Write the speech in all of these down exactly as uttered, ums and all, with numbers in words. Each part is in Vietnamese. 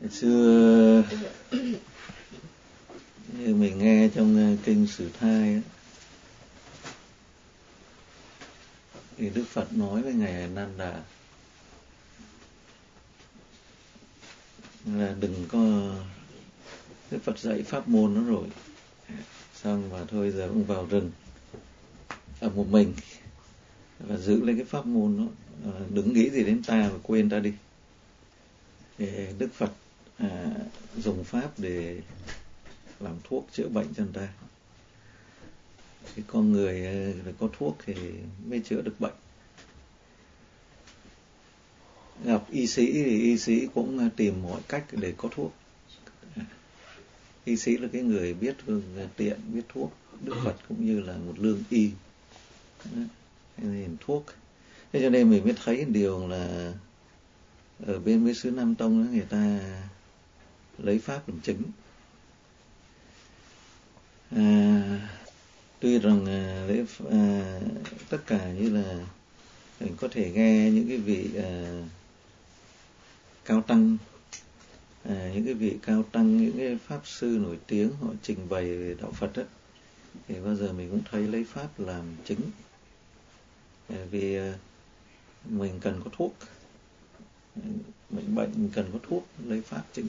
Ngày xưa như mình nghe trong kinh Sử Thai thì Đức Phật nói với ngài Ananda là đừng có, Đức Phật dạy pháp môn nó rồi, xong và thôi giờ ông vào rừng ở một mình và giữ lấy cái pháp môn đó, đừng nghĩ gì đến ta và quên ta đi. Thì Đức Phật à, dùng pháp để làm thuốc chữa bệnh cho người ta. Thì con người phải có thuốc thì mới chữa được bệnh. Gặp y sĩ thì y sĩ cũng tìm mọi cách để có thuốc. Y sĩ là cái người biết phương tiện, biết thuốc. Đức Phật cũng như là một lương y. Nên thuốc. Thế cho nên mình mới thấy điều là ở bên mấy xứ Nam Tông đó, người ta lấy pháp làm chính. À, tuy rằng à, lễ à, tất cả như là mình có thể nghe những cái vị à, cao tăng, à, những cái vị cao tăng, những cái pháp sư nổi tiếng họ trình bày về đạo Phật đó, thì bao giờ mình cũng thấy lấy pháp làm chính. À, vì à, mình cần có thuốc, bệnh bệnh mình cần có thuốc, lấy pháp chính.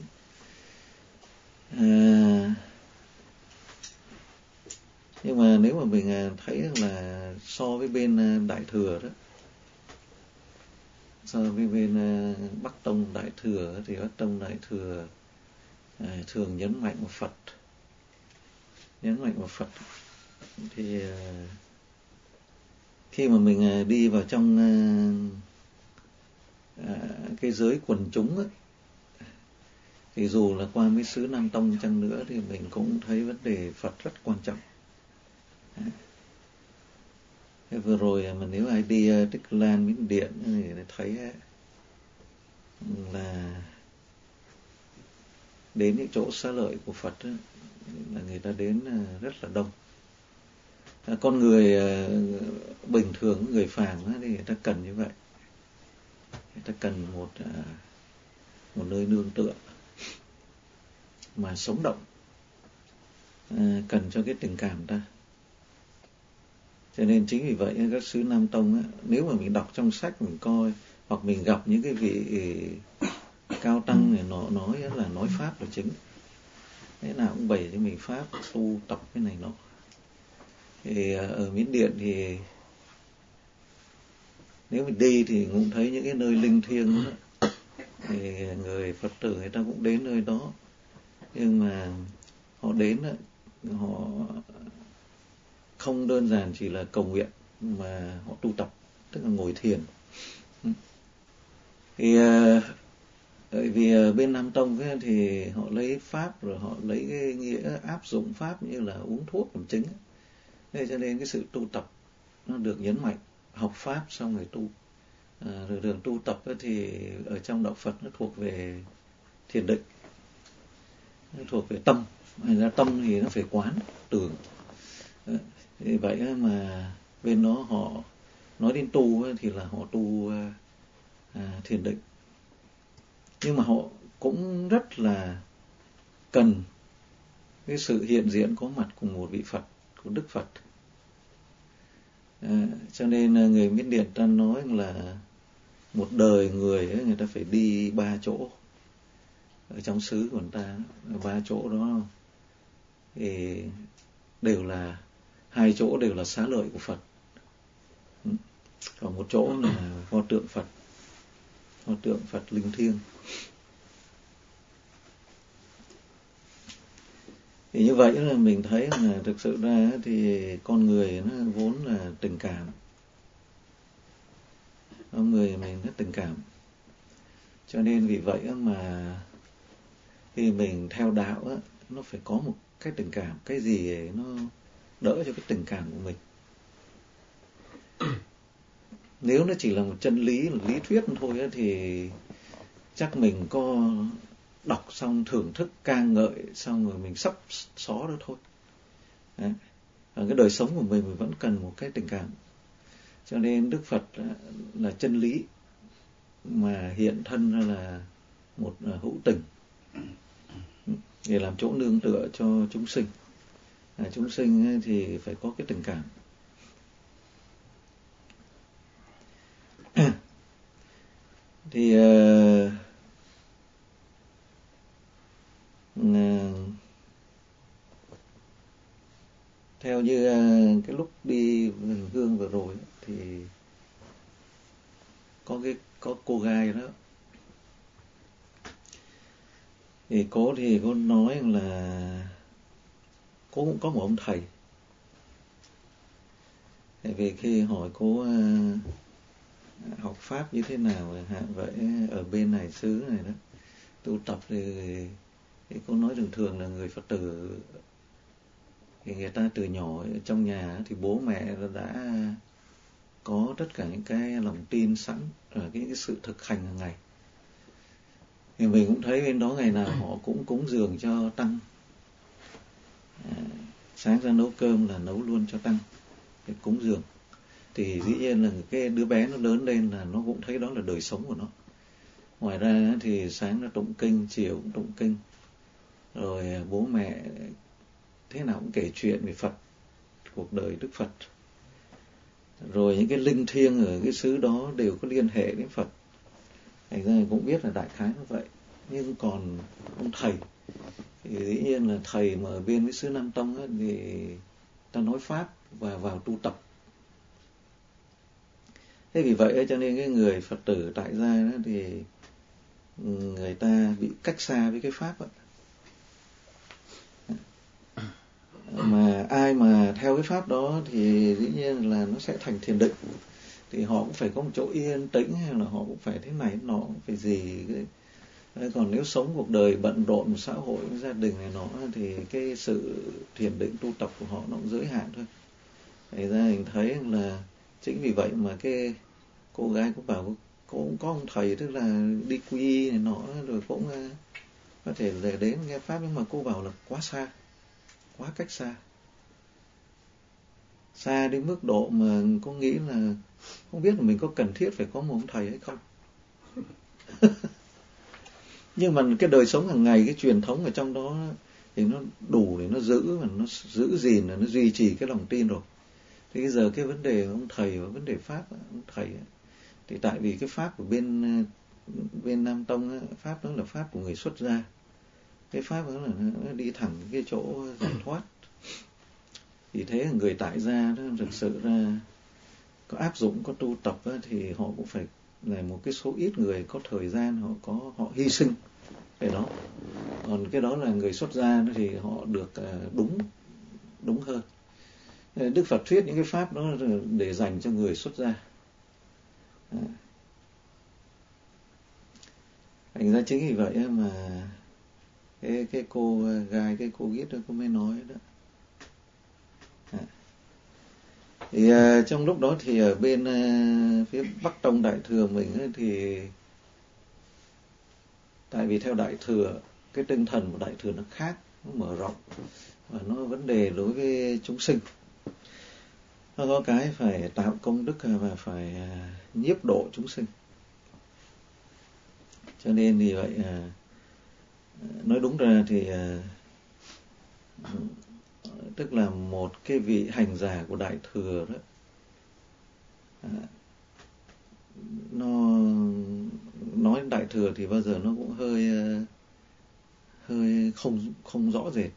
À, nhưng mà nếu mà mình thấy là so với bên Đại Thừa đó, so với bên Bắc Tông Đại Thừa thì Bắc Tông Đại Thừa à, thường nhấn mạnh vào Phật, nhấn mạnh vào Phật. Thì à, khi mà mình đi vào trong à, cái giới quần chúng ấy, thì dù là qua mấy xứ Nam Tông chăng nữa thì mình cũng thấy vấn đề Phật rất quan trọng. Thế vừa rồi mà nếu ai đi Tích Lan, Miến Điện thì thấy là đến những chỗ xá lợi của Phật đó, là người ta đến rất là đông. Con người bình thường, người phàm thì người ta cần như vậy. Người ta cần một một nơi nương tựa mà sống động, cần cho cái tình cảm ta. Cho nên chính vì vậy các xứ Nam Tông á, nếu mà mình đọc trong sách mình coi, hoặc mình gặp những cái vị cao tăng này nó nói là nói pháp là chính, thế nào cũng bày cho mình pháp tu tập cái này nọ. Thì ở Miến Điện thì nếu mình đi thì cũng thấy những cái nơi linh thiêng đó, thì người Phật tử người ta cũng đến nơi đó, nhưng mà họ đến đó, họ không đơn giản chỉ là cầu nguyện mà họ tu tập, tức là ngồi thiền. Thì bởi vì bên Nam Tông ấy, thì họ lấy pháp rồi họ lấy cái nghĩa áp dụng pháp như là uống thuốc làm chính. Thế cho nên cái sự tu tập nó được nhấn mạnh, học pháp xong rồi tu. À, rồi đường tu tập ấy, thì ở trong đạo Phật nó thuộc về thiền định, nó thuộc về tâm. Thành ra tâm thì nó phải quán tưởng. Vì vậy mà bên đó họ nói đến tu thì là họ tu à, thiền định. Nhưng mà họ cũng rất là cần cái sự hiện diện có mặt của một vị Phật, của Đức Phật. À, cho nên người Miến Điện ta nói là một đời người ấy, người ta phải đi ba chỗ ở trong xứ của người ta. Ba chỗ đó thì đều là, hai chỗ đều là xá lợi của Phật, còn một chỗ là pho tượng Phật, pho tượng Phật linh thiêng. Thì như vậy là mình thấy là thực sự ra thì con người nó vốn là tình cảm, con người mình rất tình cảm. Cho nên vì vậy mà khi mình theo đạo á, nó phải có một cái tình cảm, cái gì nó đỡ cho cái tình cảm của mình. Nếu nó chỉ là một chân lý, một lý thuyết thôi á, thì chắc mình có đọc xong thưởng thức ca ngợi xong rồi mình sắp xó đó thôi. Đấy. Ở cái đời sống của mình mình vẫn cần một cái tình cảm. Cho nên Đức Phật là chân lý mà hiện thân ra là một hữu tình. để làm chỗ nương tựa cho chúng sinh. À, chúng sinh thì phải có cái tình cảm. Thì uh, uh, theo như uh, cái lúc đi Hương Hương vừa rồi thì có cái có cô gái đó, thì cô thì cô nói là cô cũng có một ông thầy. Tại vì khi hỏi cô uh, học pháp như thế nào hả, vậy ở bên này xứ này đó tu tập thì, thì cô nói thường thường là người Phật tử thì người ta từ nhỏ trong nhà thì bố mẹ đã có tất cả những cái lòng tin sẵn ở cái, cái sự thực hành hàng ngày. Thì mình cũng thấy bên đó ngày nào họ cũng cúng dường cho tăng. À, sáng ra nấu cơm là nấu luôn cho tăng, để cúng dường. Thì dĩ nhiên là cái đứa bé nó lớn lên là nó cũng thấy đó là đời sống của nó. Ngoài ra thì sáng nó tụng kinh, chiều cũng tụng kinh. Rồi bố mẹ thế nào cũng kể chuyện về Phật, cuộc đời Đức Phật. Rồi những cái linh thiêng ở cái xứ đó đều có liên hệ đến Phật. Thành ra cũng biết là đại khái như vậy. Nhưng còn ông thầy thì dĩ nhiên là thầy mà ở bên cái xứ Nam Tông ấy, thì ta nói Pháp và vào tu tập. Thế vì vậy cho nên cái người Phật tử tại gia đó thì người ta bị cách xa với cái Pháp ấy. Mà ai mà theo cái Pháp đó thì dĩ nhiên là nó sẽ thành thiền định. Thì họ cũng phải có một chỗ yên tĩnh, hay là họ cũng phải thế này nọ, cũng phải gì. Còn nếu sống cuộc đời bận rộn xã hội, gia đình này nọ thì cái sự thiền định tu tập của họ nó cũng giới hạn thôi. Thành ra mình thấy là chính vì vậy mà cái cô gái cũng bảo cô cũng có ông thầy, tức là đi quy y này nọ, rồi cũng có thể để đến nghe Pháp, nhưng mà cô bảo là quá xa, quá cách xa. Xa đến mức độ mà cô nghĩ là không biết là mình có cần thiết phải có một ông thầy hay không. Nhưng mà cái đời sống hàng ngày, cái truyền thống ở trong đó thì nó đủ để nó giữ, và nó giữ gìn, nó duy trì cái lòng tin rồi. Thì bây giờ cái vấn đề ông thầy và vấn đề Pháp, ông thầy thì tại vì cái Pháp của bên bên Nam Tông, Pháp đó là Pháp của người xuất gia. Cái Pháp đó là nó đi thẳng cái chỗ giải thoát. Vì thế người tại gia đó thực sự ra có áp dụng, có tu tập đó, thì họ cũng phải là một cái số ít người có thời gian, họ có họ hy sinh cái đó. Còn cái đó là người xuất gia thì họ được đúng đúng hơn. Đức Phật thuyết những cái pháp đó để dành cho người xuất gia. Thành ra chính vì vậy mà cái cái cô gái, cái cô Gít đó cô mới nói đó. À. Thì uh, trong lúc đó thì ở bên uh, phía Bắc Tông Đại Thừa mình ấy, thì tại vì theo Đại Thừa cái tinh thần của Đại Thừa nó khác, nó mở rộng và nó vấn đề đối với chúng sinh. Nó có cái phải tạo công đức và phải uh, nhiếp độ chúng sinh. Cho nên thì vậy uh, nói đúng ra thì uh, tức là một cái vị hành giả của Đại Thừa đó, à, nó nói Đại Thừa thì bao giờ nó cũng hơi hơi không không rõ rệt.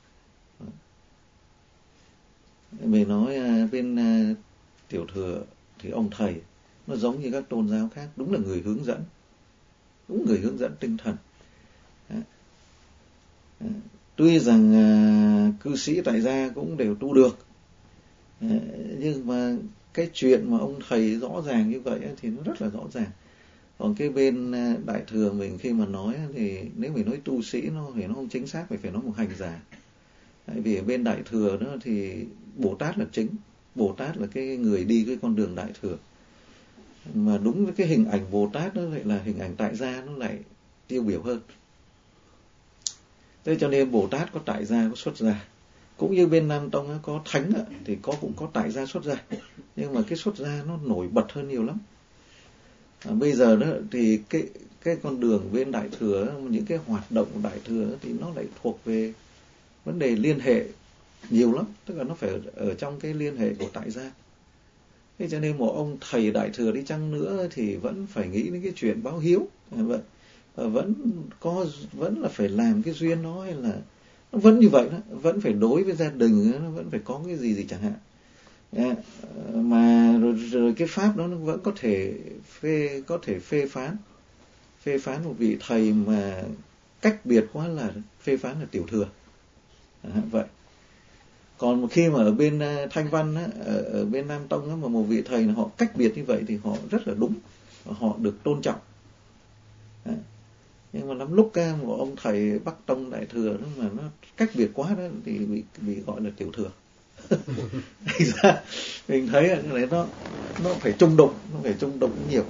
Mình nói bên Tiểu Thừa thì ông thầy nó giống như các tôn giáo khác, đúng là người hướng dẫn, đúng người hướng dẫn tinh thần. À, à, tuy rằng à, cư sĩ tại gia cũng đều tu được, à, nhưng mà cái chuyện mà ông thầy rõ ràng như vậy thì nó rất là rõ ràng. Còn cái bên Đại Thừa mình khi mà nói thì nếu mình nói tu sĩ nó thì nó không chính xác, phải phải nói một hành giả. Tại vì ở bên Đại Thừa đó thì Bồ Tát là chính, Bồ Tát là cái người đi cái con đường Đại Thừa. Mà đúng với cái hình ảnh Bồ Tát nó lại là hình ảnh tại gia, nó lại tiêu biểu hơn. Thế cho nên Bồ Tát có tại gia, có xuất gia. Cũng như bên Nam Tông có thánh thì có cũng có tại gia xuất gia. Nhưng mà cái xuất gia nó nổi bật hơn nhiều lắm. À, bây giờ đó thì cái cái con đường bên Đại Thừa, những cái hoạt động của Đại Thừa thì nó lại thuộc về vấn đề liên hệ nhiều lắm, tức là nó phải ở, ở trong cái liên hệ của tại gia. Thế cho nên một ông thầy Đại Thừa đi chăng nữa thì vẫn phải nghĩ đến cái chuyện báo hiếu, vậy vẫn có vẫn là phải làm cái duyên đó, hay là nó vẫn như vậy đó, vẫn phải đối với gia đình nó vẫn phải có cái gì gì chẳng hạn. À, mà rồi, rồi cái pháp đó nó vẫn có thể phê có thể phê phán phê phán một vị thầy mà cách biệt quá là phê phán là tiểu thừa. À, vậy còn một khi mà ở bên Thanh Văn á, ở, ở bên Nam Tông á, mà một vị thầy họ cách biệt như vậy thì họ rất là đúng, họ được tôn trọng. À, nhưng mà lắm lúc một ông thầy Bắc Tông Đại Thừa đó mà nó cách biệt quá đó thì bị bị gọi là tiểu thừa. Thành ra mình thấy là cái nó nó phải trung đụng, nó phải trung đụng nhiều.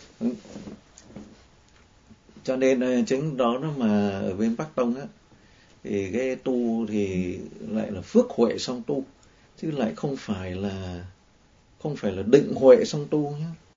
Cho nên chính đó nó mà ở bên Bắc Tông á thì cái tu thì lại là phước huệ song tu, chứ lại không phải là không phải là định huệ song tu nhé.